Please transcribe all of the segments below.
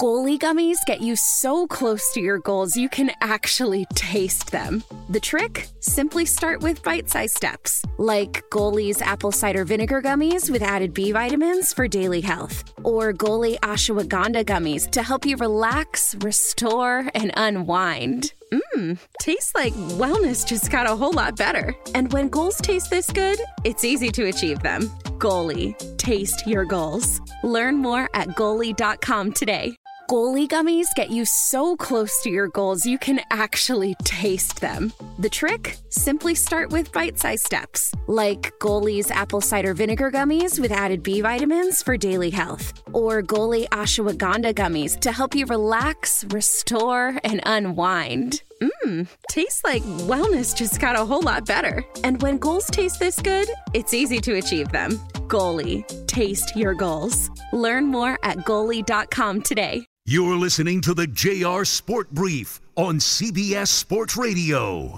Goalie gummies get you so close to your goals you can actually taste them. The trick? Simply start with bite-sized steps, like Goalie's apple cider vinegar gummies with added B vitamins for daily health, or Goalie ashwagandha gummies to help you relax, restore, and unwind. Tastes like wellness just got a whole lot better. And when goals taste this good, it's easy to achieve them. Goalie, taste your goals. Learn more at Goalie.com today. Goalie gummies get you so close to your goals you can actually taste them. The trick? Simply start with bite-sized steps, like Goalie's apple cider vinegar gummies with added B vitamins for daily health, or Goalie ashwagandha gummies to help you relax, restore, and unwind. Tastes like wellness just got a whole lot better. And when goals taste this good, it's easy to achieve them. Goalie, taste your goals. Learn more at Goalie.com today. You're listening to the JR Sport Brief on CBS Sports Radio.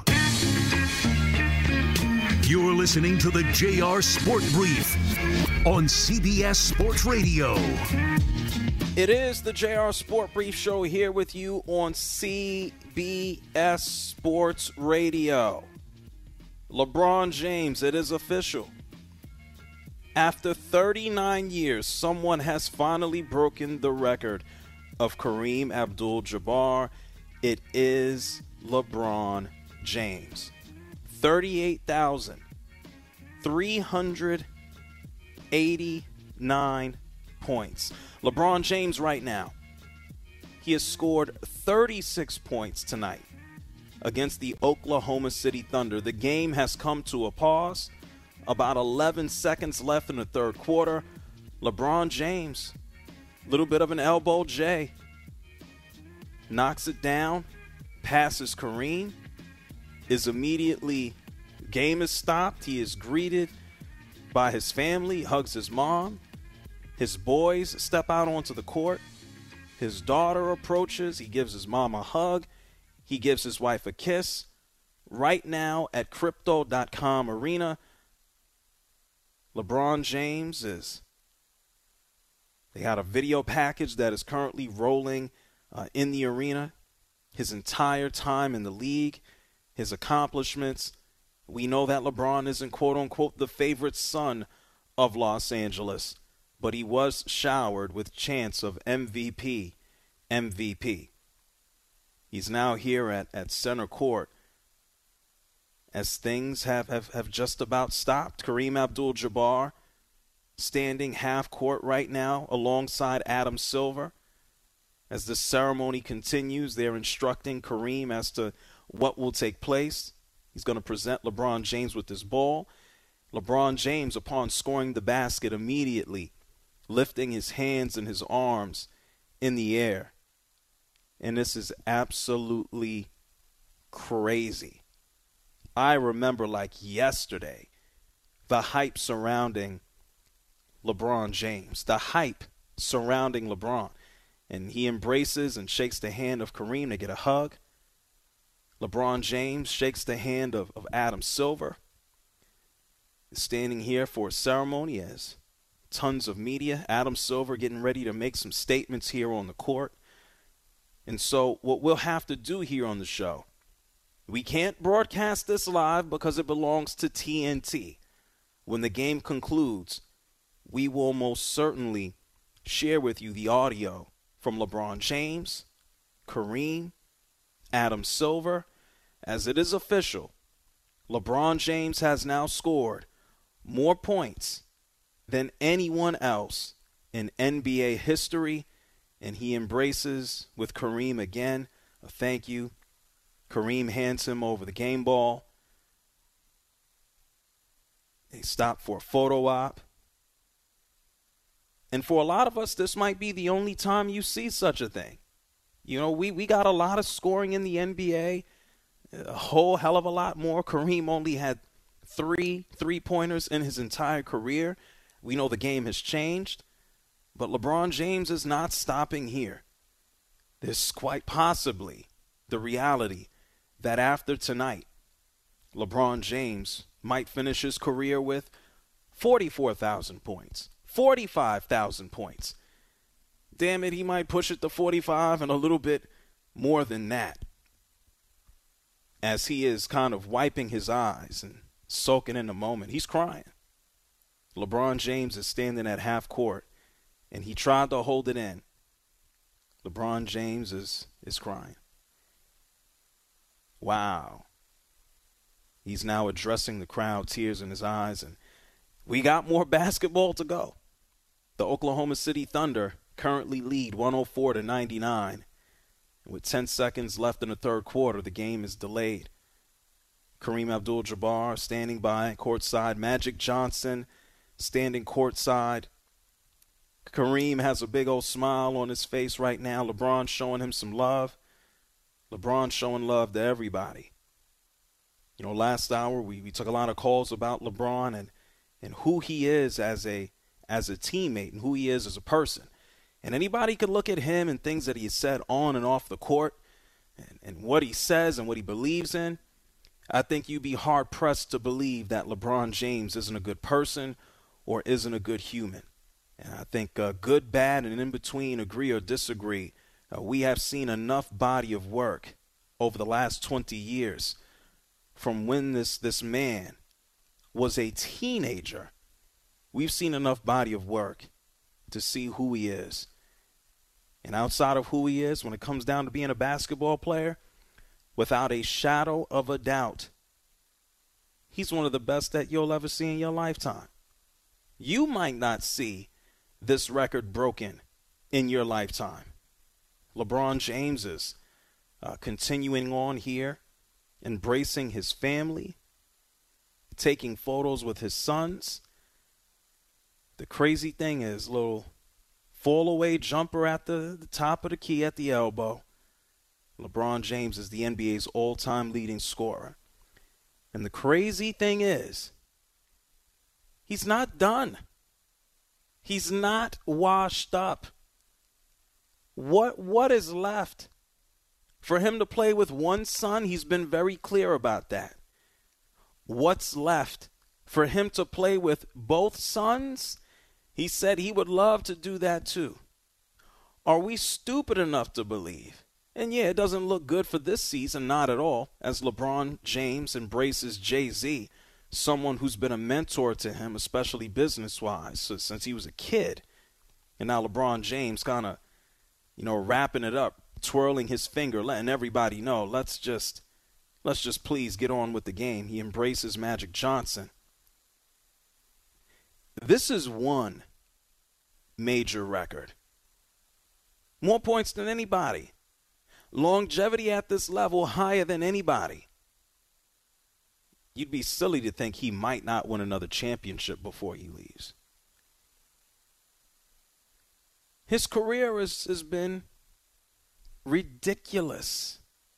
You're listening to the JR Sport Brief on CBS Sports Radio. It is the JR Sport Brief Show here with you on CBS Sports Radio. LeBron James, it is official. After 39 years, someone has finally broken the record of Kareem Abdul-Jabbar. It is LeBron James. 38,389 points. LeBron James right now, he has scored 36 points tonight against the Oklahoma City Thunder. The game has come to a pause. About 11 seconds left in the third quarter. LeBron James, a little bit of an elbow J, knocks it down, passes Kareem, is immediately, game is stopped. He is greeted by his family, hugs his mom. His boys step out onto the court. His daughter approaches. He gives his mom a hug. He gives his wife a kiss. Right now at Crypto.com Arena, LeBron James they got a video package that is currently rolling in the arena. His entire time in the league, his accomplishments. We know that LeBron isn't, quote-unquote, the favorite son of Los Angeles, but he was showered with chants of MVP. He's now here at center court as things have just about stopped. Kareem Abdul-Jabbar standing half court right now alongside Adam Silver. As the ceremony continues, they're instructing Kareem as to what will take place. He's going to present LeBron James with this ball. LeBron James, upon scoring the basket, immediately lifting his hands and his arms in the air. And this is absolutely crazy. I remember like yesterday the hype surrounding LeBron James, the hype surrounding LeBron. And he embraces and shakes the hand of Kareem to get a hug. LeBron James shakes the hand of Adam Silver. He's standing here for a ceremony as tons of media. Adam Silver getting ready to make some statements here on the court. And so what we'll have to do here on the show, we can't broadcast this live because it belongs to TNT. When the game concludes, we will most certainly share with you the audio from LeBron James, Kareem, Adam Silver. As it is official, LeBron James has now scored more points than anyone else in NBA history, and he embraces with Kareem again a thank you. Kareem hands him over the game ball. They stop for a photo op. And for a lot of us, this might be the only time you see such a thing. You know, we got a lot of scoring in the NBA, a whole hell of a lot more. Kareem only had 3 3-pointers in his entire career. We know the game has changed, but LeBron James is not stopping here. This is quite possibly the reality that after tonight, LeBron James might finish his career with 44,000 points, 45,000 points. damn it, he might push it to 45 and a little bit more than that. As he is kind of wiping his eyes and soaking in the moment, he's crying. LeBron James is standing at half court, and he tried to hold it in. LeBron James is crying. Wow. He's now addressing the crowd, tears in his eyes, and we got more basketball to go. The Oklahoma City Thunder currently lead 104-99. With 10 seconds left in the third quarter, the game is delayed. Kareem Abdul-Jabbar standing by courtside. Magic Johnson standing courtside. Kareem has a big old smile on his face right now. LeBron showing him some love. LeBron showing love to everybody. You know, last hour we took a lot of calls about LeBron and who he is as a teammate and who he is as a person. And anybody could look at him and things that he has said on and off the court and what he says and what he believes in. I think you'd be hard-pressed to believe that LeBron James isn't a good person or isn't a good human. And I think good, bad, and in between, agree or disagree, we have seen enough body of work over the last 20 years from when this man was a teenager. We've seen enough body of work to see who he is. And outside of who he is, when it comes down to being a basketball player, without a shadow of a doubt, he's one of the best that you'll ever see in your lifetime. You might not see this record broken in your lifetime. LeBron James is continuing on here, embracing his family, taking photos with his sons. The crazy thing is, little fall-away jumper at the top of the key at the elbow. LeBron James is the NBA's all-time leading scorer. And the crazy thing is, he's not done. He's not washed up. What is left? For him to play with one son, he's been very clear about that. What's left? For him to play with both sons? He said he would love to do that too. Are we stupid enough to believe? And yeah, it doesn't look good for this season, not at all, as LeBron James embraces Jay-Z, someone who's been a mentor to him, especially business-wise, since he was a kid. And now LeBron James kind of, wrapping it up, twirling his finger, letting everybody know, let's just please get on with the game. He embraces Magic Johnson. This is one major record. More points than anybody. Longevity at this level higher than anybody. You'd be silly to think he might not win another championship before he leaves. His career has been ridiculous.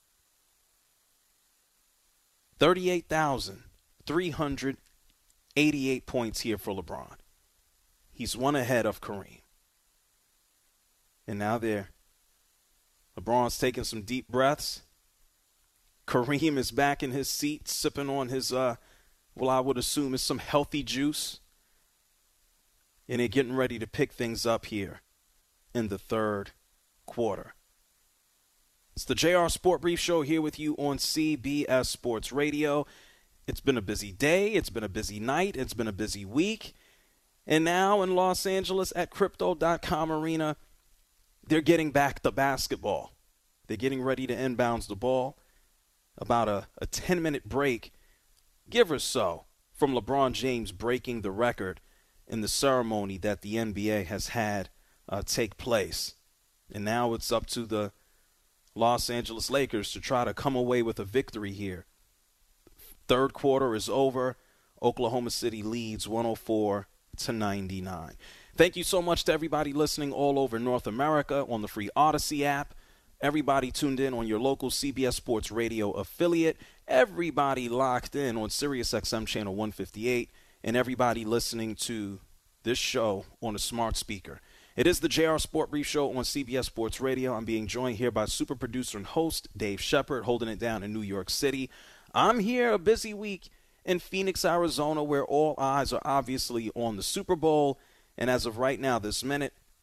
38,388 points here for LeBron. He's one ahead of Kareem. And now LeBron's taking some deep breaths. Kareem is back in his seat, sipping on his, I would assume is some healthy juice. And they're getting ready to pick things up here in the third quarter. It's the JR Sport Brief Show here with you on CBS Sports Radio. It's been a busy day. It's been a busy night. It's been a busy week. And now in Los Angeles at Crypto.com Arena, they're getting back to basketball. They're getting ready to inbounds the ball. About a 10-minute break, give or so, from LeBron James breaking the record in the ceremony that the NBA has had take place. And now it's up to the Los Angeles Lakers to try to come away with a victory here. Third quarter is over. Oklahoma City leads 104-99. Thank you so much to everybody listening all over North America on the free Odyssey app. Everybody tuned in on your local CBS Sports Radio affiliate. Everybody locked in on SiriusXM channel 158. And everybody listening to this show on a smart speaker. It is the JR Sport Brief Show on CBS Sports Radio. I'm being joined here by super producer and host Dave Shepard, holding it down in New York City. I'm here a busy week in Phoenix, Arizona, where all eyes are obviously on the Super Bowl. And as of right now, this minute,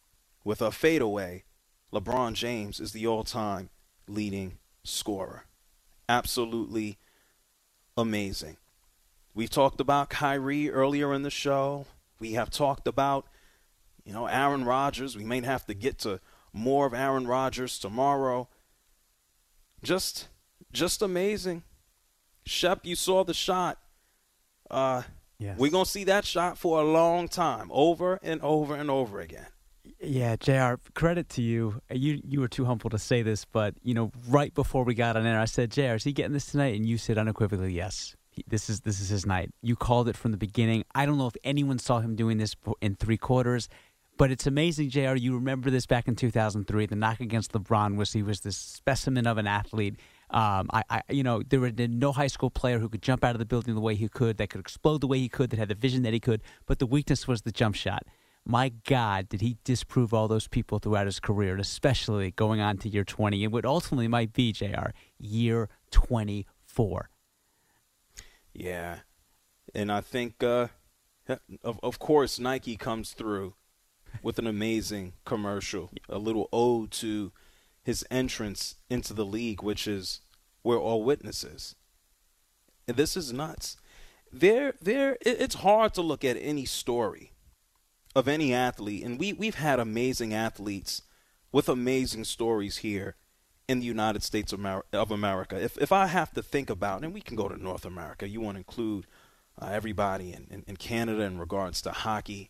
with a fadeaway, LeBron James is the all-time leading scorer. Absolutely amazing. We've talked about Kyrie earlier in the show. We have talked about, Aaron Rodgers. We may have to get to more of Aaron Rodgers tomorrow. Just amazing. Shep, you saw the shot. Yes. We're going to see that shot for a long time, over and over and over again. Yeah, JR, credit to you. You were too humble to say this, but, right before we got on air, I said, JR, is he getting this tonight? And you said unequivocally, yes. This is his night. You called it from the beginning. I don't know if anyone saw him doing this in 3 quarters, but it's amazing, JR. You remember this back in 2003, the knock against LeBron was he was this specimen of an athlete. There was no high school player who could jump out of the building the way he could, that could explode the way he could, that had the vision that he could, but the weakness was the jump shot. My God, did he disprove all those people throughout his career, and especially going on to year 20, and what ultimately might be, JR, year 24. Yeah, and I think, of course, Nike comes through with an amazing commercial, a little ode to his entrance into the league, which is we're all witnesses. And this is nuts. It's hard to look at any story of any athlete, and we've had amazing athletes with amazing stories here in the United States of America. If I have to think about, and we can go to North America, you want to include everybody in Canada in regards to hockey.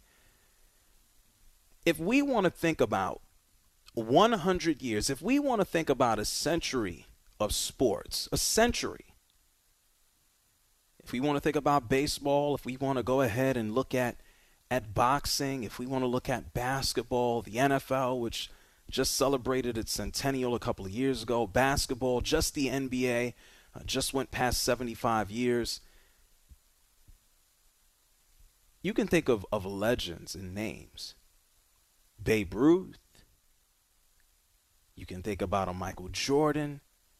If we want to think about 100 years, if we want to think about a century of sports, a century, if we want to think about baseball, if we want to go ahead and look at boxing, if we want to look at basketball, the NFL, which just celebrated its centennial a couple of years ago, basketball, just the NBA, just went past 75 years. You can think of legends and names. Babe Ruth. You can think about a Michael Jordan.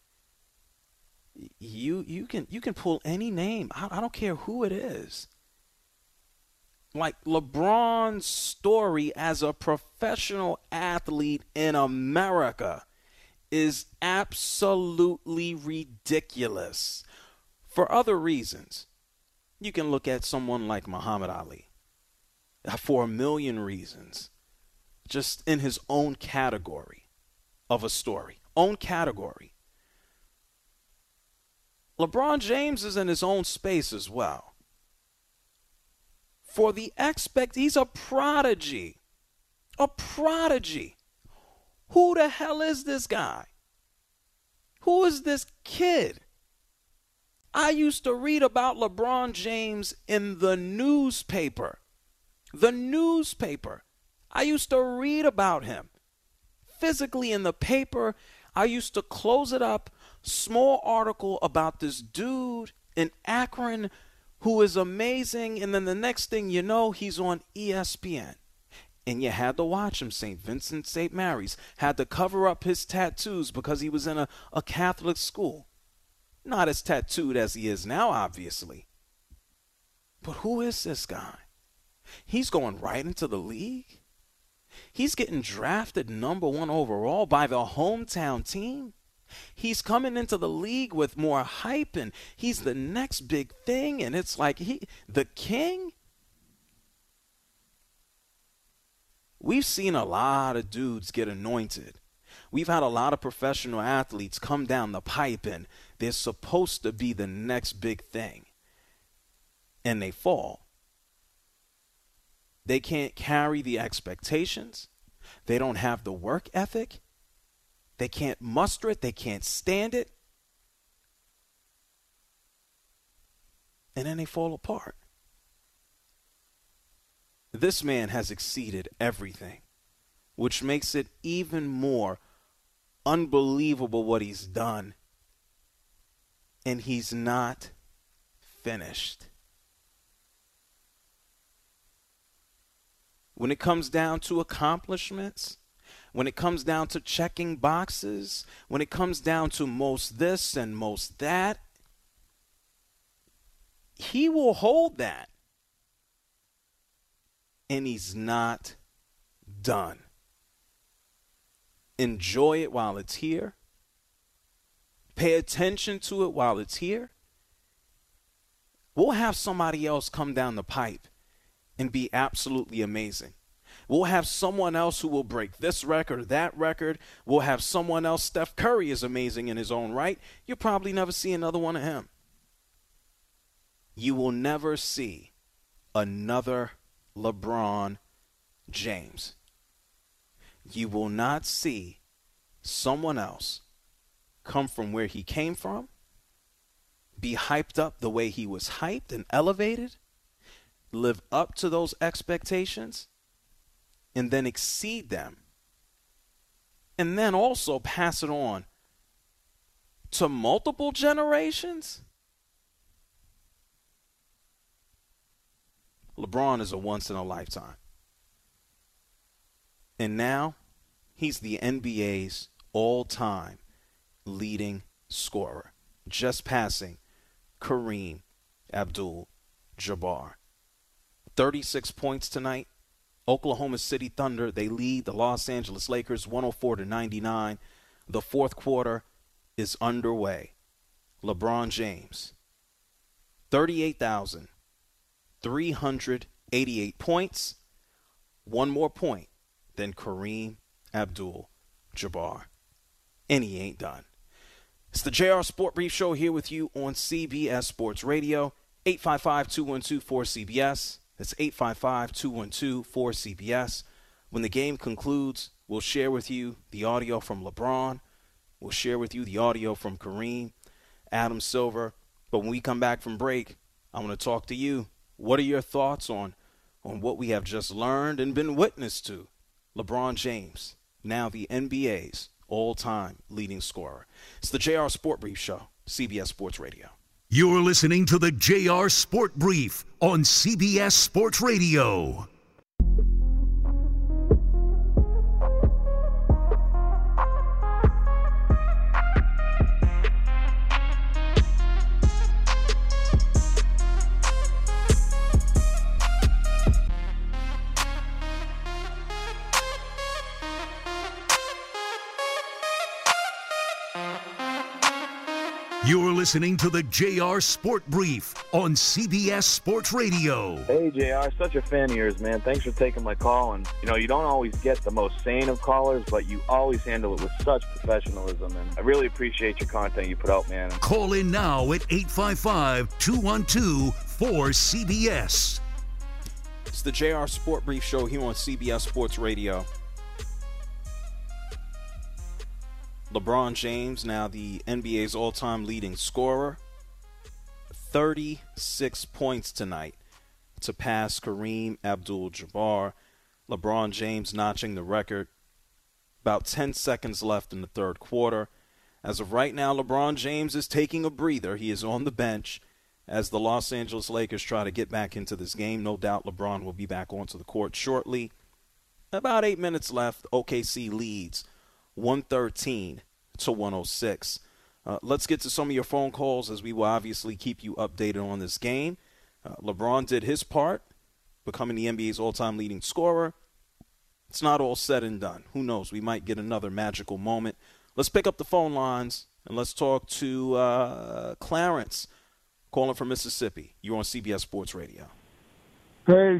You can pull any name. I don't care who it is. Like LeBron's story as a professional athlete in America is absolutely ridiculous. For other reasons, you can look at someone like Muhammad Ali for a million reasons, just in his own category of a story, own category. LeBron James is in his own space as well. For the he's a prodigy. A prodigy. Who the hell is this guy? Who is this kid? I used to read about LeBron James in the newspaper. The newspaper. I used to read about him. Physically in the paper, I used to close it up. Small article about this dude in Akron who is amazing, and then the next thing you know, he's on ESPN. And you had to watch him. St. Vincent, St. Mary's. Had to cover up his tattoos because he was in a Catholic school. Not as tattooed as he is now, obviously. But who is this guy? He's going right into the league. He's getting drafted number 1 overall by the hometown team. He's coming into the league with more hype, and he's the next big thing, and it's like the king. We've seen a lot of dudes get anointed. We've had a lot of professional athletes come down the pipe, and they're supposed to be the next big thing, and they fall. They can't carry the expectations. They don't have the work ethic. They can't muster it. They can't stand it. And then they fall apart. This man has exceeded everything, which makes it even more unbelievable what he's done. And he's not finished. When it comes down to accomplishments, when it comes down to checking boxes, when it comes down to most this and most that, he will hold that. And he's not done. Enjoy it while it's here. Pay attention to it while it's here. We'll have somebody else come down the pipe and be absolutely amazing. We'll have someone else who will break this record or that record. We'll have someone else. Steph Curry is amazing in his own right. You'll probably never see another one of him. You will never see another LeBron James. You will not see someone else come from where he came from, be hyped up the way he was hyped and elevated, live up to those expectations, and then exceed them, and then also pass it on to multiple generations. LeBron is a once-in-a-lifetime. And now, he's the NBA's all-time leading scorer, just passing Kareem Abdul-Jabbar. 36 points tonight. Oklahoma City Thunder, they lead the Los Angeles Lakers 104-99. The fourth quarter is underway. LeBron James, 38,388 points. One more point than Kareem Abdul-Jabbar. And he ain't done. It's the JR Sport Brief Show here with you on CBS Sports Radio. 855-212-4CBS. That's 855-212-4CBS. When the game concludes, we'll share with you the audio from LeBron. We'll share with you the audio from Kareem, Adam Silver. But when we come back from break, I want to talk to you. What are your thoughts on what we have just learned and been witness to? LeBron James, now the NBA's all-time leading scorer. It's the JR Sport Brief Show, CBS Sports Radio. You're listening to the JR Sport Brief on CBS Sports Radio. You're listening to the JR Sport Brief on CBS Sports Radio. Hey, JR, such a fan of yours, man. Thanks for taking my call. And, you don't always get the most sane of callers, but you always handle it with such professionalism. And I really appreciate your content you put out, man. Call in now at 855-212-4CBS. It's the JR Sport Brief Show here on CBS Sports Radio. LeBron James, now the NBA's all-time leading scorer, 36 points tonight to pass Kareem Abdul-Jabbar. LeBron James notching the record. About 10 seconds left in the third quarter. As of right now, LeBron James is taking a breather. He is on the bench as the Los Angeles Lakers try to get back into this game. No doubt LeBron will be back onto the court shortly. About 8 minutes left. OKC leads 113-106. Let's get to some of your phone calls as we will obviously keep you updated on this game. LeBron did his part, becoming the NBA's all-time leading scorer. It's not all said and done. Who knows? We might get another magical moment. Let's pick up the phone lines and let's talk to Clarence, calling from Mississippi. You're on CBS Sports Radio. Hey,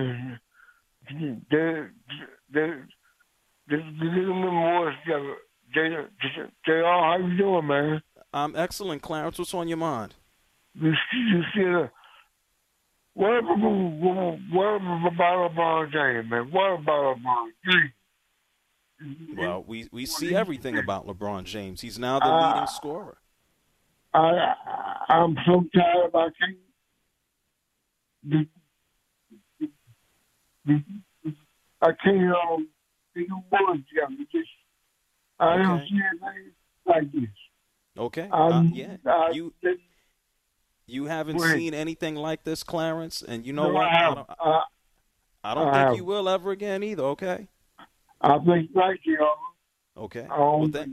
JR, how you doing, man? I'm excellent, Clarence. What's on your mind? You see, what about LeBron James, man? What about LeBron James? Well, we see everything about LeBron James. He's now the leading scorer. I'm so tired of I can't do words together. I don't see anything like this. Okay. You haven't seen anything like this, Clarence, and you know what? I don't think you will ever again either. Okay. I think right, y'all. Okay. All I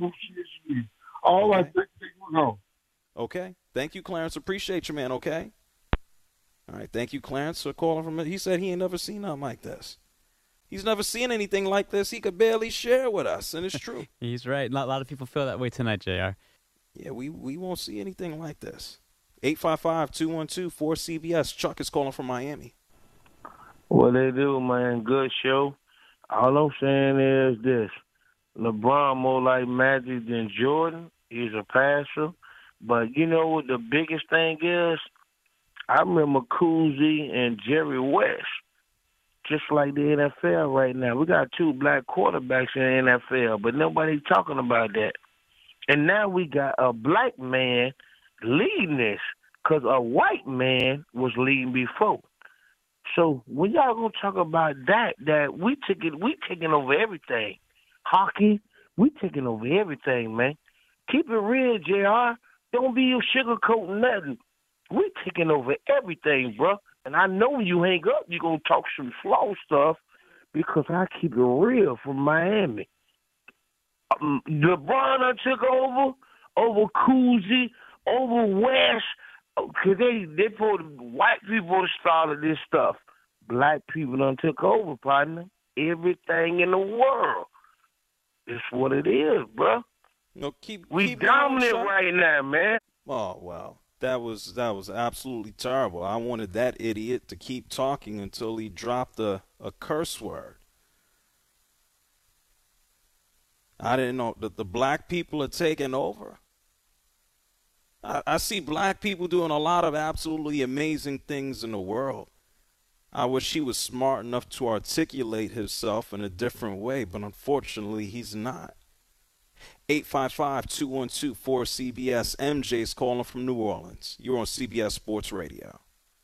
think will go. Okay. Thank you, Clarence. Appreciate you, man. Okay. All right. Thank you, Clarence, for calling from. He said he ain't never seen nothing like this. He's never seen anything like this. He could barely share with us, and it's true. He's right. A lot of people feel that way tonight, JR. Yeah, we won't see anything like this. 855-212-4CBS. Chuck is calling from Miami. What they do, man, good show. All I'm saying is this. LeBron more like Magic than Jordan. He's a passer. But you know what the biggest thing is? I remember Cousy and Jerry West, just like the NFL right now. We got 2 black quarterbacks in the NFL, but nobody's talking about that. And now we got a black man leading this because a white man was leading before. So when y'all gonna talk about that we taking over everything. Hockey, we taking over everything, man. Keep it real, JR. Don't be sugarcoating nothing. We taking over everything, bro. And I know when you hang up, you're gonna talk some slow stuff because I keep it real from Miami. LeBron done took over Cousy, over West. Because they put white people to start of this stuff. Black people done took over, partner. Everything in the world. It's what it is, bro. No, keep dominant going, right now, man. Oh, well, that was absolutely terrible. I wanted that idiot to keep talking until he dropped a curse word. I didn't know that the black people are taking over. I see black people doing a lot of absolutely amazing things in the world. I wish he was smart enough to articulate himself in a different way, but unfortunately he's not. 855-212-4CBS. MJ's calling from New Orleans. You're on CBS Sports Radio.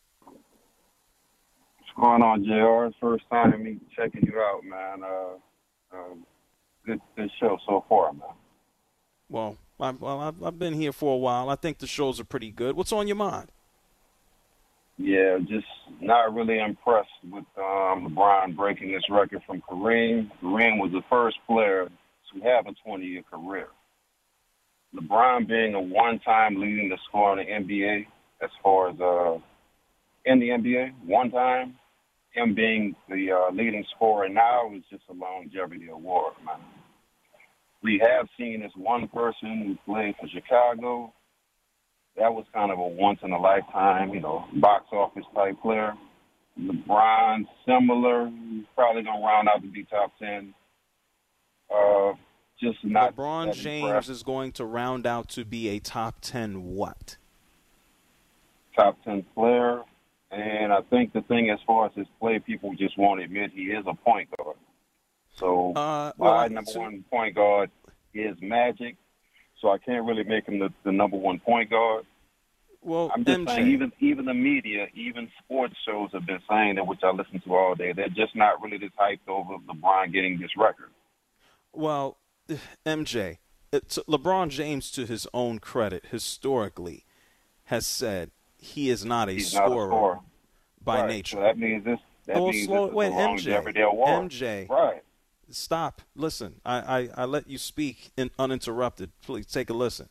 What's going on, JR? It's first time me checking you out, man. Good show so far, man. Well, I've been here for a while. I think the shows are pretty good. What's on your mind? Yeah, just not really impressed with LeBron breaking this record from Kareem. Kareem was the first player to have a 20-year career. LeBron being a one-time leading the scorer in the NBA, as far as in the NBA, one time, him being the leading scorer now is just a longevity award, man. We have seen this one person who played for Chicago. That was kind of a once-in-a-lifetime, box office type player. LeBron, similar. He's probably going to round out to be top 10. Just not LeBron James is going to round out to be a top 10 what? Top 10 player. And I think the thing as far as his play, people just won't admit he is a point guard. So my number one point guard is Magic. So I can't really make him the number one point guard. Well, I'm just MJ. saying, even the media, even sports shows have been saying that, which I listen to all day. They're just not really this hyped over LeBron getting this record. Well, MJ, LeBron James, to his own credit, historically, has said he is not a scorer by nature. So that means this. Wait, MJ. Right. Stop. Listen, I let you speak uninterrupted. Please take a listen.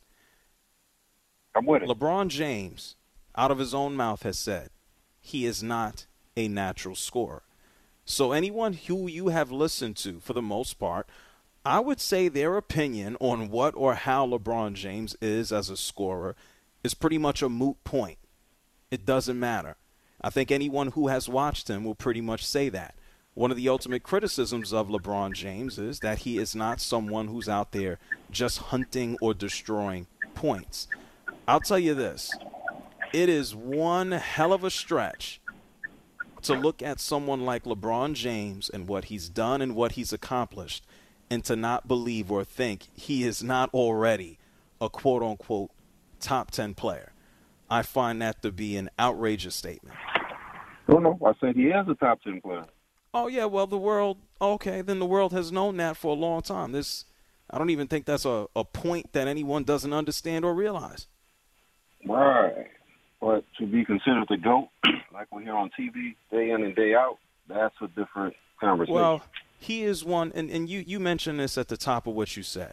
I'm with it. LeBron James, out of his own mouth, has said he is not a natural scorer. So anyone who you have listened to, for the most part, I would say their opinion on what or how LeBron James is as a scorer is pretty much a moot point. It doesn't matter. I think anyone who has watched him will pretty much say that. One of the ultimate criticisms of LeBron James is that he is not someone who's out there just hunting or destroying points. I'll tell you this. It is one hell of a stretch to look at someone like LeBron James and what he's done and what he's accomplished and to not believe or think he is not already a quote-unquote top 10 player. I find that to be an outrageous statement. No, I said he is a top 10 player. Oh, yeah, well, the world has known that for a long time. I don't even think that's a point that anyone doesn't understand or realize. Right. But to be considered the GOAT, like we hear on TV, day in and day out, that's a different conversation. Well, he is one, and you mentioned this at the top of what you said.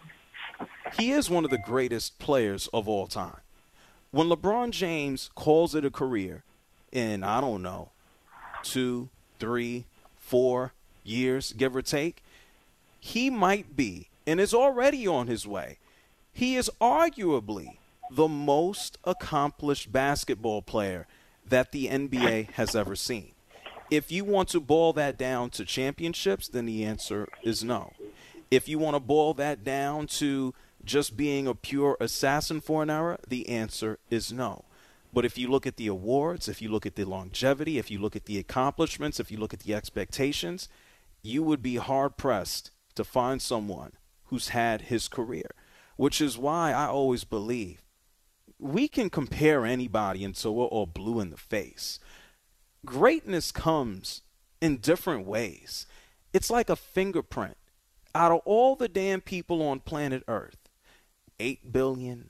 He is one of the greatest players of all time. When LeBron James calls it a career in, I don't know, 2, 3, 4, years, give or take, he might be, and is already on his way. He is arguably the most accomplished basketball player that the NBA has ever seen. If you want to boil that down to championships, then the answer is no. If you want to boil that down to just being a pure assassin for an era, the answer is no. But if you look at the awards, if you look at the longevity, if you look at the accomplishments, if you look at the expectations, you would be hard-pressed to find someone who's had his career, which is why I always believe we can compare anybody until we're all blue in the face. Greatness comes in different ways. It's like a fingerprint. Out of all the damn people on planet Earth, 8 billion,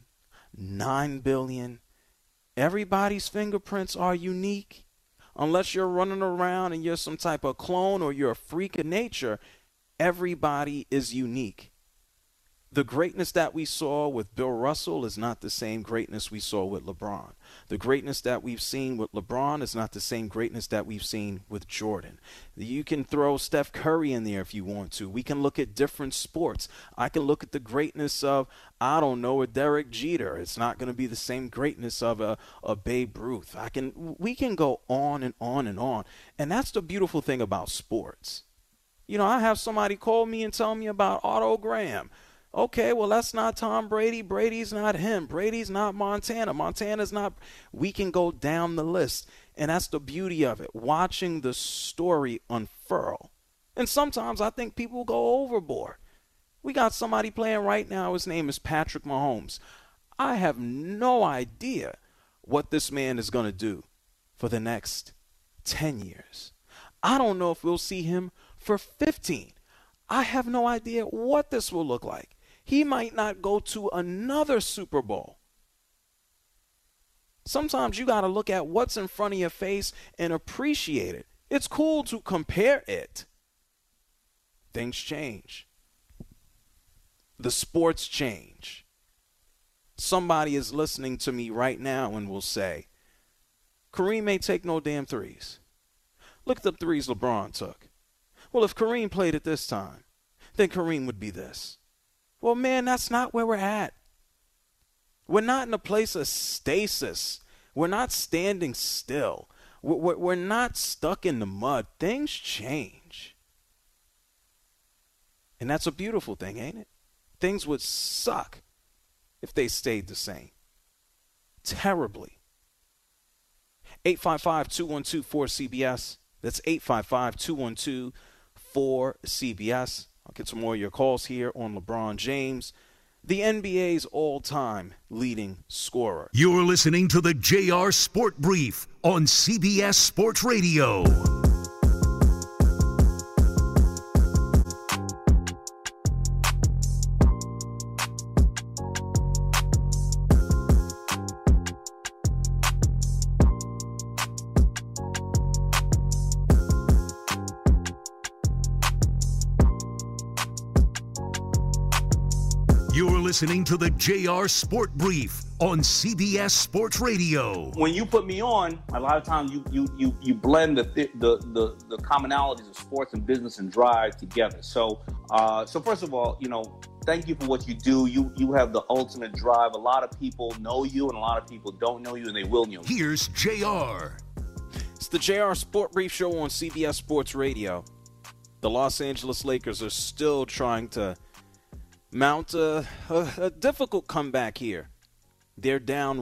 9 billion, everybody's fingerprints are unique. Unless you're running around and you're some type of clone or you're a freak of nature, everybody is unique. The greatness that we saw with Bill Russell is not the same greatness we saw with LeBron. The greatness that we've seen with LeBron is not the same greatness that we've seen with Jordan. You can throw Steph Curry in there if you want to. We can look at different sports. I can look at the greatness of, I don't know, a Derek Jeter. It's not going to be the same greatness of a Babe Ruth. We can go on and on and on. And that's the beautiful thing about sports. You know, I have somebody call me and tell me about Otto Graham. Okay, well, that's not Tom Brady. Brady's not him. Brady's not Montana. Montana's not. We can go down the list. And that's the beauty of it, watching the story unfurl. And sometimes I think people go overboard. We got somebody playing right now. His name is Patrick Mahomes. I have no idea what this man is going to do for the next 10 years. I don't know if we'll see him for 15. I have no idea what this will look like. He might not go to another Super Bowl. Sometimes you got to look at what's in front of your face and appreciate it. It's cool to compare it. Things change. The sports change. Somebody is listening to me right now and will say, Kareem may take no damn threes. Look at the threes LeBron took. Well, if Kareem played at this time, then Kareem would be this. Well, man, that's not where we're at. We're not in a place of stasis. We're not standing still. We're not stuck in the mud. Things change. And that's a beautiful thing, ain't it? Things would suck if they stayed the same. Terribly. 855-212-4CBS. That's 855-212-4CBS. I'll get some more of your calls here on LeBron James, the NBA's all-time leading scorer. You're listening to the JR Sport Brief on CBS Sports Radio. You're listening to the JR Sport Brief on CBS Sports Radio. When you put me on, a lot of times you blend the commonalities of sports and business and drive together. So first of all, thank you for what you do. You have the ultimate drive. A lot of people know you, and a lot of people don't know you, and they will know you. Here's JR. It's the JR Sport Brief Show on CBS Sports Radio. The Los Angeles Lakers are still trying to mount a difficult comeback here. They're down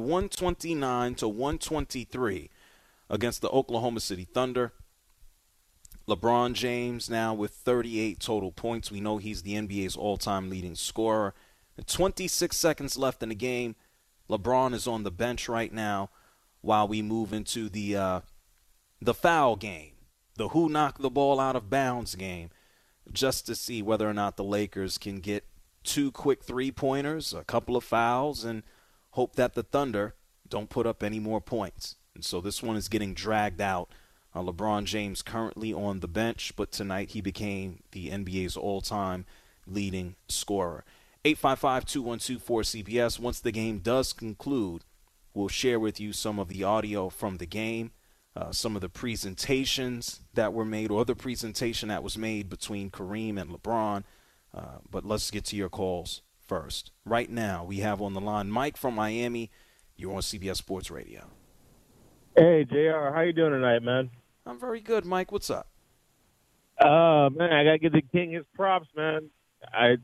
129-123 against the Oklahoma City Thunder. LeBron James now with 38 total points. We know he's the NBA's all-time leading scorer. 26 seconds left in the game. LeBron is on the bench right now while we move into the foul game, the who knocked the ball out of bounds game, just to see whether or not the Lakers can get 2 quick three-pointers, a couple of fouls, and hope that the Thunder don't put up any more points. And so this one is getting dragged out. LeBron James currently on the bench, but tonight he became the NBA's all-time leading scorer. 855-212-4CBS. Once the game does conclude, we'll share with you some of the audio from the game. some of the presentations that were made or the presentation that was made between Kareem and LeBron. But let's get to your calls first. Right now, we have on the line Mike from Miami. You're on CBS Sports Radio. Hey, JR, how you doing tonight, man? I'm very good, Mike. What's up? Man, I gotta give the king his props, man. I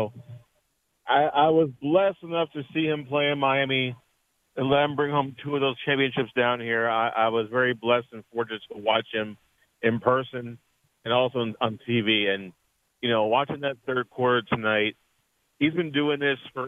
was blessed enough to see him play in Miami and let him bring home 2 of those championships down here. I was very blessed and fortunate to watch him in person and also on TV. And, watching that third quarter tonight, he's been doing this for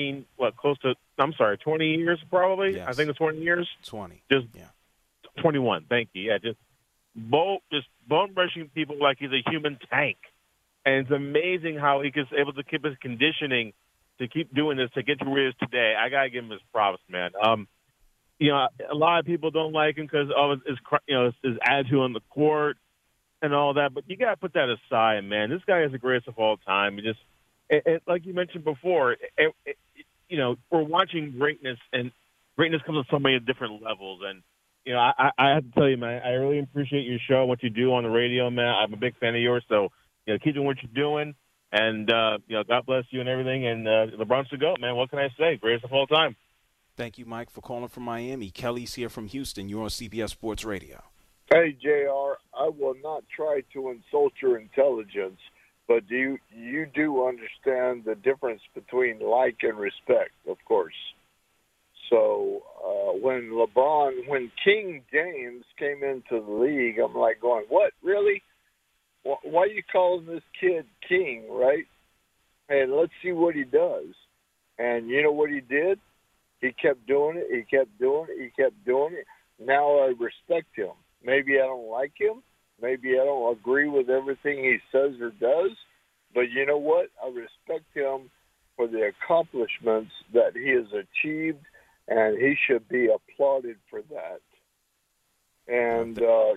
20 years probably. Yes. I think it's 20 years. 20. 21. Thank you. Yeah, just bone brushing people like he's a human tank. And it's amazing how he is able to keep his conditioning to keep doing this to get to where he is today. I got to give him his props, man. A lot of people don't like him because of his attitude on the court and all that, but you got to put that aside, man. This guy is the greatest of all time. He just, like you mentioned before, we're watching greatness, and greatness comes on so many different levels. And, I have to tell you, man, I really appreciate your show, what you do on the radio, man. I'm a big fan of yours, so, keep doing what you're doing. And, God bless you and everything. And LeBron's the GOAT, man. What can I say? Greatest of all time. Thank you, Mike, for calling from Miami. Kelly's here from Houston. You're on CBS Sports Radio. Hey, JR, I will not try to insult your intelligence, but you do understand the difference between like and respect, of course. So when King James came into the league, I'm like going, what, really? Why are you calling this kid King, right? And let's see what he does. And you know what he did? He kept doing it. He kept doing it. He kept doing it. Now I respect him. Maybe I don't like him. Maybe I don't agree with everything he says or does. But you know what? I respect him for the accomplishments that he has achieved, and he should be applauded for that. And,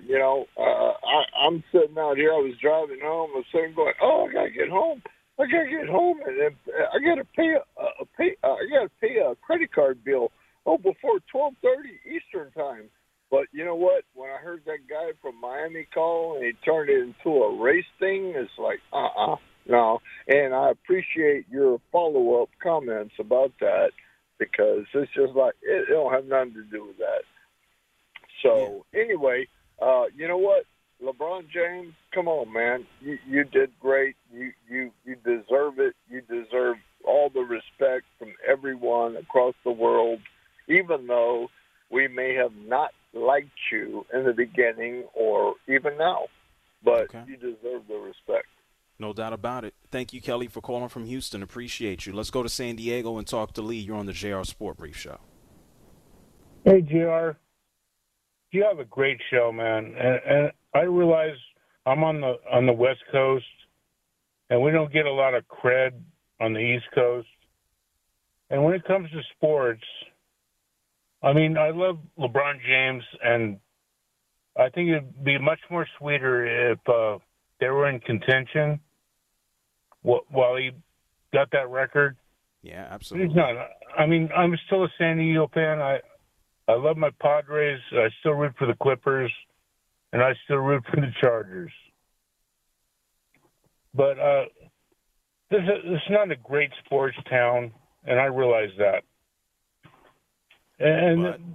I'm sitting out here. I was driving home. I was sitting going, I got to get home. I got to get home, and then I got to pay a credit card bill before 12:30 Eastern time. But you know what? When I heard that guy from Miami call and he turned it into a race thing, it's like, no. And I appreciate your follow-up comments about that because it's just like it don't have nothing to do with that. So anyway, you know what? LeBron James, come on, man. You did great. You deserve it. You deserve all the respect from everyone across the world, even though we may have not liked you in the beginning or even now. But you deserve the respect. No doubt about it. Thank you, Kelly, for calling from Houston. Appreciate you. Let's go to San Diego and talk to Lee. You're on the JR Sport Brief Show. Hey, JR. You have a great show, man. And I realize I'm on the West Coast, and we don't get a lot of cred on the East Coast. And when it comes to sports, I mean, I love LeBron James, and I think it'd be much more sweeter if they were in contention while he got that record. Yeah, absolutely. He's not. I mean, I'm still a San Diego fan. I love my Padres. I still root for the Clippers, and I still root for the Chargers. But this is not a great sports town, and I realize that. And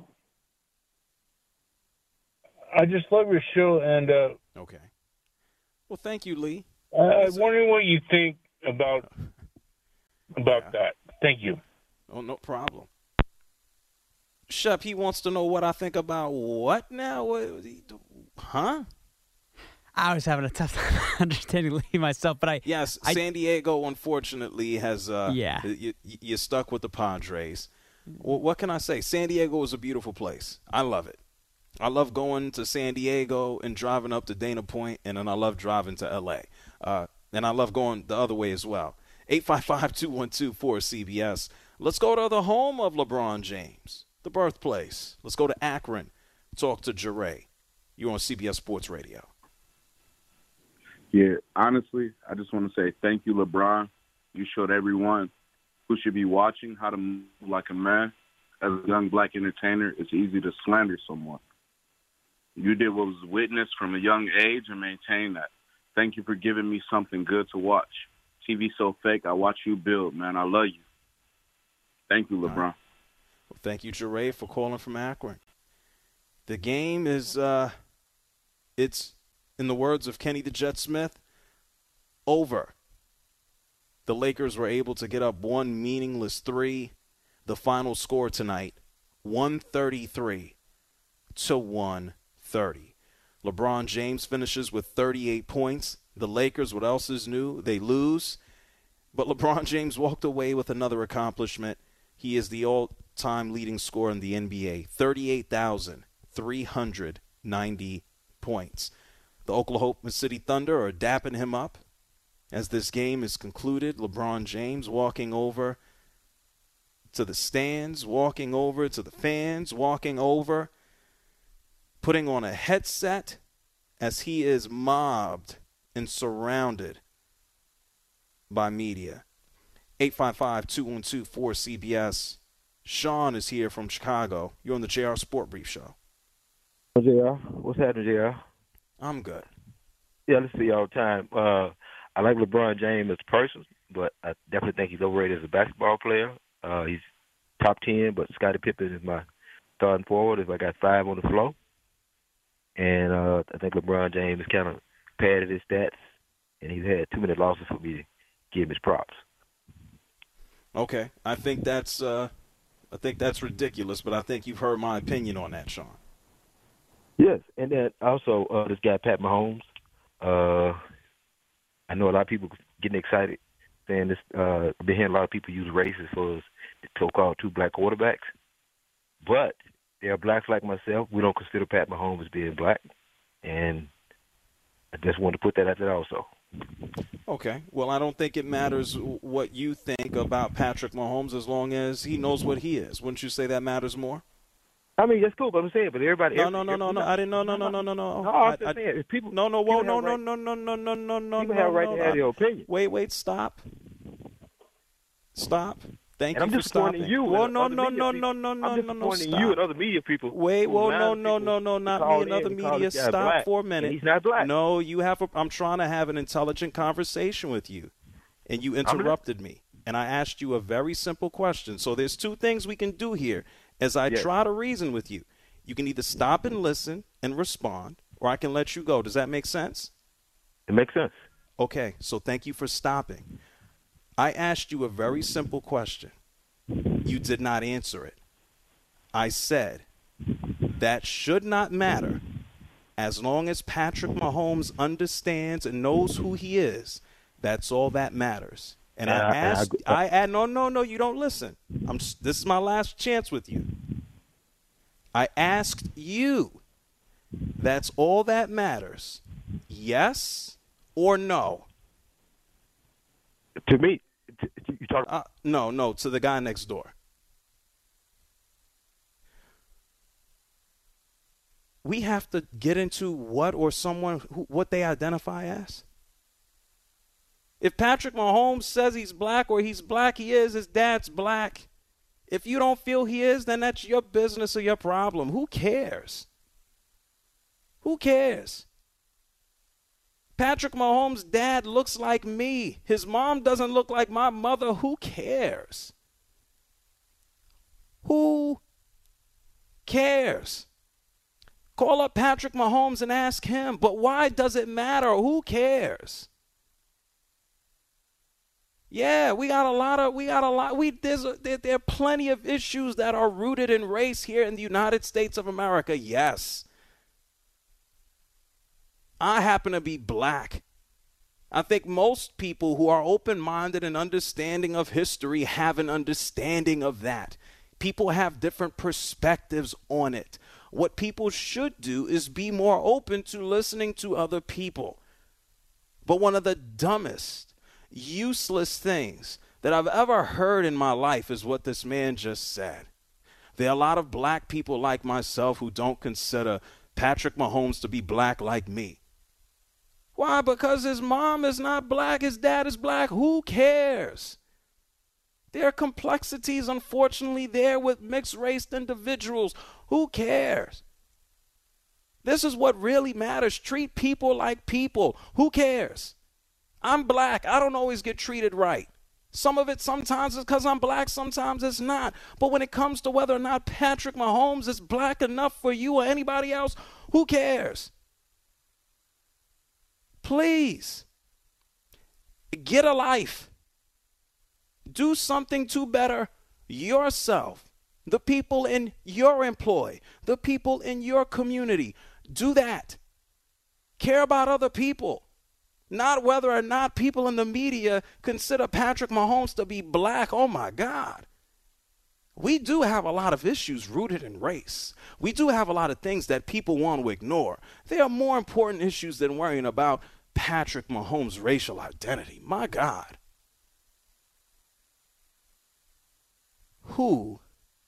I just love your show. And okay. Well, thank you, Lee. I'm wondering what you think about that. Thank you. Oh, no problem. Shep, he wants to know what I think about what now? Huh? I was having a tough time understanding Lee myself, but San Diego, unfortunately, has you're stuck with the Padres. Well, what can I say? San Diego is a beautiful place. I love it. I love going to San Diego and driving up to Dana Point, and then I love driving to L.A. And I love going the other way as well. 855-212-4CBS. Let's go to the home of LeBron James, the birthplace. Let's go to Akron. Talk to Jeray. You're on CBS Sports Radio. Yeah, honestly, I just want to say thank you, LeBron. You showed everyone who should be watching how to move like a man. As a young black entertainer, it's easy to slander someone. You did what was witnessed from a young age and maintain that. Thank you for giving me something good to watch. TV so fake. I watch you build, man. I love you. Thank you, LeBron. Right. Well, thank you, Jeray, for calling from Akron. The game is, it's, in the words of Kenny the Jet Smith, over. The Lakers were able to get up one meaningless three. The final score tonight, 133 to 130. LeBron James finishes with 38 points. The Lakers, what else is new? They lose. But LeBron James walked away with another accomplishment. He is the all-time leading scorer in the NBA, 38,390 points. The Oklahoma City Thunder are dapping him up. As this game is concluded, LeBron James walking over to the stands, walking over to the fans, walking over, putting on a headset as he is mobbed and surrounded by media. 855-212-4CBS. Sean is here from Chicago. You're on the JR Sport Brief Show. JR, what's happening, JR? I'm good. Yeah, let's see you all the time. I like LeBron James as a person, but I definitely think he's overrated as a basketball player. He's top 10, but Scottie Pippen is my starting forward if I got 5 on the floor. And I think LeBron James kind of padded his stats, and he's had too many losses for me to give him his props. Okay, I think that's ridiculous, but I think you've heard my opinion on that, Sean. Yes, and then also this guy Pat Mahomes. I know a lot of people getting excited saying this. Been hearing a lot of people use races for the so-called 2 black quarterbacks, but there are blacks like myself. We don't consider Pat Mahomes as being black, and I just wanted to put that out there also. Okay. Well, I don't think it matters what you think about Patrick Mahomes as long as he knows what he is. Wouldn't you say that matters more? I mean, that's cool, but I'm saying, but everybody. No. I didn't. No. No, I'm just saying, if people. No. People No. have a right to have their opinion. Wait. Stop. Thank and you for stopping. I'm disappointing you. Well, no. I'm disappointing you and other media people. Wait, no, not me and other media. Stop for a minute. He's not black. No, I'm trying to have an intelligent conversation with you, and you interrupted me. And I asked you a very simple question. So there's 2 things we can do here as I try to reason with you. You can either stop and listen and respond, or I can let you go. Does that make sense? It makes sense. Okay, so thank you for stopping. I asked you a very simple question. You did not answer it. I said that should not matter as long as Patrick Mahomes understands and knows who he is. That's all that matters. And I asked, no, you don't listen. This is my last chance with you. I asked you, that's all that matters. Yes or no? To me, you talk. No, to the guy next door. We have to get into what they identify as. If Patrick Mahomes says he's black or he's black, he is. His dad's black. If you don't feel he is, then that's your business or your problem. Who cares? Who cares? Patrick Mahomes' dad looks like me. His mom doesn't look like my mother. Who cares? Who cares? Call up Patrick Mahomes and ask him. But why does it matter? Who cares? Yeah, there are plenty of issues that are rooted in race here in the United States of America. Yes. I happen to be black. I think most people who are open-minded and understanding of history have an understanding of that. People have different perspectives on it. What people should do is be more open to listening to other people. But one of the dumbest, useless things that I've ever heard in my life is what this man just said. There are a lot of black people like myself who don't consider Patrick Mahomes to be black like me. Why? Because his mom is not black, his dad is black. Who cares? There are complexities, unfortunately, there with mixed-race individuals. Who cares? This is what really matters. Treat people like people. Who cares? I'm black. I don't always get treated right. Some of it sometimes is because I'm black, sometimes it's not. But when it comes to whether or not Patrick Mahomes is black enough for you or anybody else, who cares? Please, get a life. Do something to better yourself, the people in your employ, the people in your community. Do that. Care about other people. Not whether or not people in the media consider Patrick Mahomes to be black. Oh, my God. We do have a lot of issues rooted in race. We do have a lot of things that people want to ignore. There are more important issues than worrying about Patrick Mahomes' racial identity. My God. Who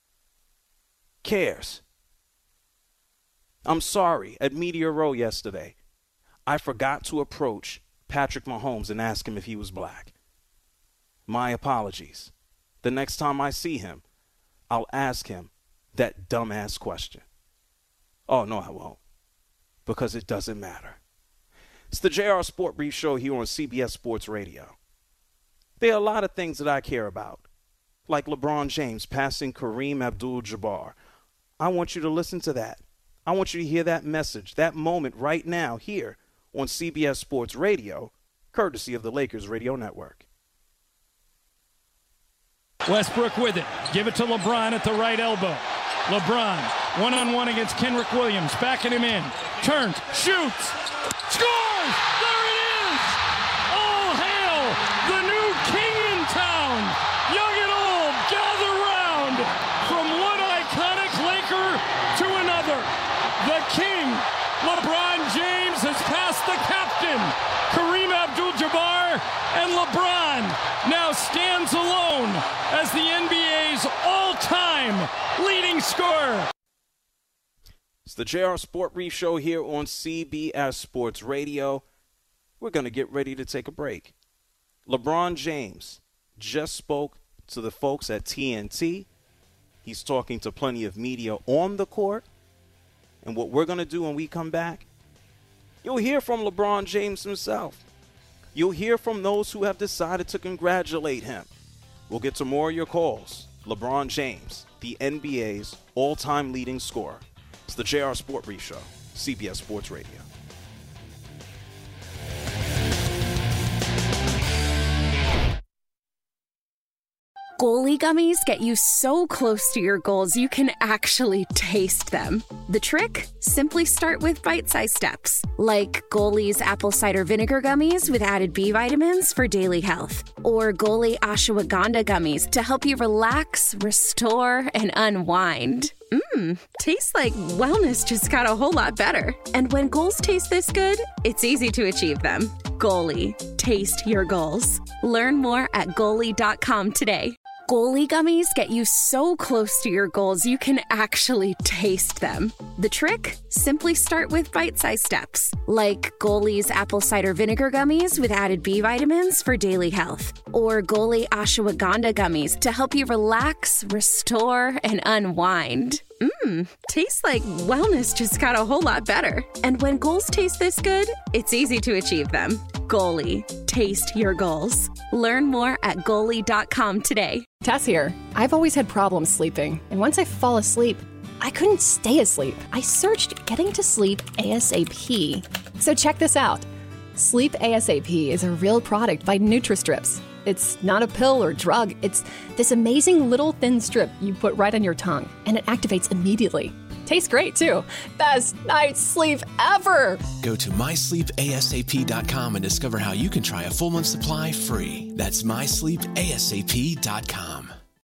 cares? I'm sorry. At Media Row yesterday, I forgot to approach Patrick Mahomes and ask him if he was black. My apologies. The next time I see him, I'll ask him that dumbass question. Oh, no, I won't. Because it doesn't matter. It's the JR Sport Brief Show here on CBS Sports Radio. There are a lot of things that I care about, like LeBron James passing Kareem Abdul-Jabbar. I want you to listen to that. I want you to hear that message, that moment right now here on CBS Sports Radio, courtesy of the Lakers Radio Network. Westbrook with it. Give it to LeBron at the right elbow. LeBron, one-on-one against Kenrich Williams, backing him in. Turns, shoots, scores! There it is! All hail the new king in town! Young and old, gather round from one iconic Laker to another. The king, LeBron James, has passed the captain, Kareem Abdul-Jabbar, and LeBron now stands alone as the NBA's all-time leading scorer. It's the JR Sport Brief Show here on CBS Sports Radio. We're going to get ready to take a break. LeBron James just spoke to the folks at TNT. He's talking to plenty of media on the court. And what we're going to do when we come back, you'll hear from LeBron James himself. You'll hear from those who have decided to congratulate him. We'll get to more of your calls. LeBron James, the NBA's all-time leading scorer. It's the JR Sport Brief Show, CBS Sports Radio. Goalie gummies get you so close to your goals you can actually taste them. The trick? Simply start with bite-sized steps, like Goalie's apple cider vinegar gummies with added B vitamins for daily health, or Goalie ashwagandha gummies to help you relax, restore, and unwind. Tastes like wellness just got a whole lot better. And when goals taste this good, it's easy to achieve them. Goalie, taste your goals. Learn more at Goalie.com today. Goalie gummies get you so close to your goals you can actually taste them. The trick? Simply start with bite-sized steps, like Goalie's apple cider vinegar gummies with added B vitamins for daily health, or Goalie ashwagandha gummies to help you relax, restore, and unwind. Tastes like wellness just got a whole lot better. And when goals taste this good, it's easy to achieve them. Goalie, taste your goals. Learn more at Goalie.com today. Tess here. I've always had problems sleeping, and once I fall asleep, I couldn't stay asleep. I searched getting to sleep ASAP. So check this out. Sleep ASAP is a real product by NutraStrips. It's not a pill or drug. It's this amazing little thin strip you put right on your tongue, and it activates immediately. Tastes great, too. Best night's sleep ever! Go to mysleepasap.com and discover how you can try a full month supply free. That's mysleepasap.com.